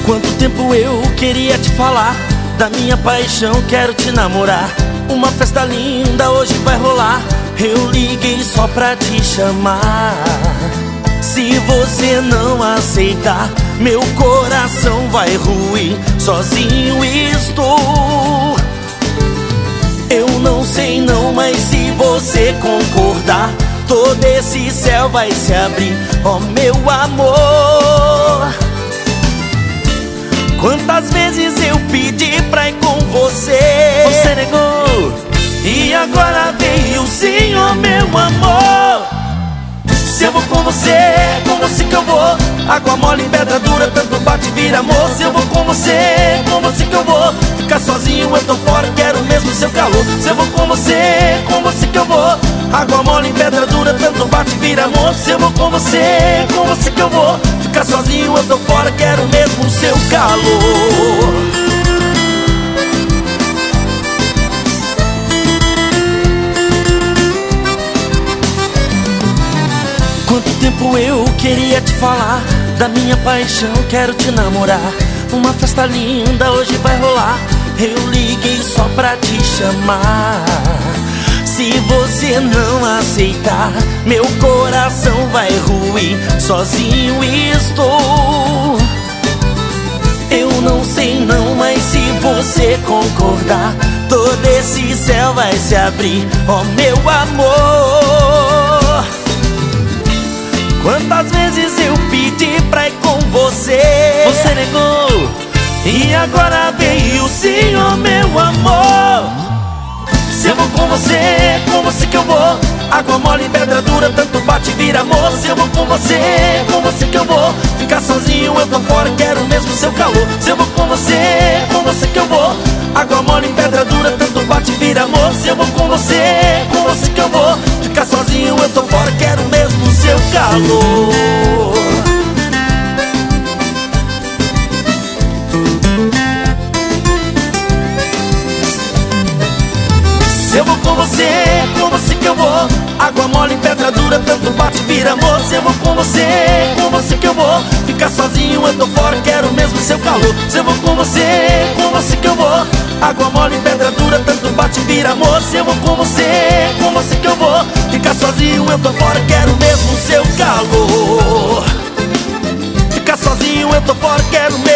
Quanto tempo eu queria te falar da minha paixão, quero te namorar. Uma festa linda hoje vai rolar, eu liguei só pra te chamar. Se você não aceitar, meu coração vai ruir, sozinho estou. Eu não sei não, mas se você concordar, todo esse céu vai se abrir, ó meu amor. Quantas vezes eu pedi pra ir com você, você negou, e agora veio sim, ó meu amor. Se eu vou com você que eu vou. Água mole em pedra dura, tanto bate e vira amor. Se eu vou com você que eu vou. Ficar sozinho eu tô fora, quero mesmo seu calor. Se eu vou com você que eu vou. Água mole em pedra dura, tanto bate e vira amor. Se eu vou com você que eu vou. Ficar sozinho eu tô fora, quero mesmo seu calor. Quanto tempo eu queria te falar da minha paixão, quero te namorar. Uma festa linda hoje vai rolar, eu liguei só pra te chamar. Se você não aceitar, meu coração vai ruir, sozinho estou. Eu não sei não, mas se você concordar, todo esse céu vai se abrir, ó meu amor. Quantas vezes eu pedi pra ir com você, você negou, e agora veio sim, ó meu amor. Se eu vou com você que eu vou. Água mole em pedra dura, tanto bate e vira amor. Se eu vou com você que eu vou. Ficar sozinho eu tô fora, quero mesmo seu calor. Se eu vou com você que eu vou. Água mole em pedra dura, tanto bate e vira amor. Se eu vou com você que eu vou. Ficar sozinho eu tô fora, quero mesmo seu calor. Se eu vou com você que eu vou. Água mole em pedra dura, tanto bate e vira amor. Se eu vou com você que eu vou. Ficar sozinho eu tô fora, quero mesmo seu calor. Se eu vou com você que eu vou. Água mole em pedra dura, tanto bate e vira amor. Se eu vou com você que eu vou. Ficar sozinho eu tô fora, quero mesmo seu calor. Ficar sozinho eu tô fora, quero mesmo